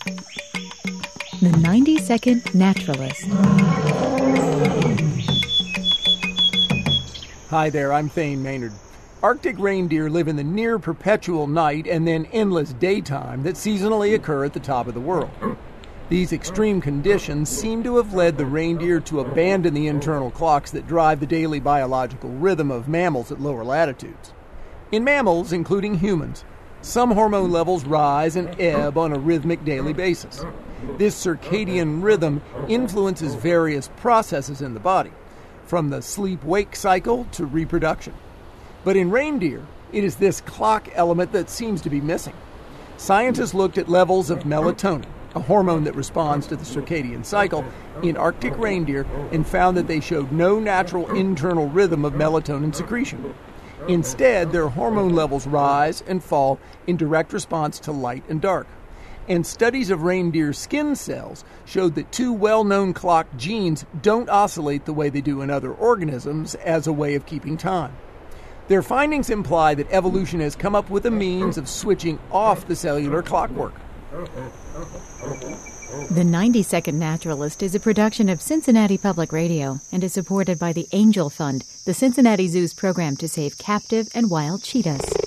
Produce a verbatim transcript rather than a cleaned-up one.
The ninety second Naturalist. Hi there, I'm Thane Maynard. Arctic reindeer live in the near-perpetual night and then endless daytime that seasonally occur at the top of the world. These extreme conditions seem to have led the reindeer to abandon the internal clocks that drive the daily biological rhythm of mammals at lower latitudes. In mammals, including humans, some hormone levels rise and ebb on a rhythmic daily basis. This circadian rhythm influences various processes in the body, from the sleep-wake cycle to reproduction. But in reindeer, it is this clock element that seems to be missing. Scientists looked at levels of melatonin, a hormone that responds to the circadian cycle, in Arctic reindeer and found that they showed no natural internal rhythm of melatonin secretion. Instead, their hormone levels rise and fall in direct response to light and dark. And studies of reindeer skin cells showed that two well-known clock genes don't oscillate the way they do in other organisms as a way of keeping time. Their findings imply that evolution has come up with a means of switching off the cellular clockwork. The ninety second Naturalist is a production of Cincinnati Public Radio and is supported by the Angel Fund, the Cincinnati Zoo's program to save captive and wild cheetahs.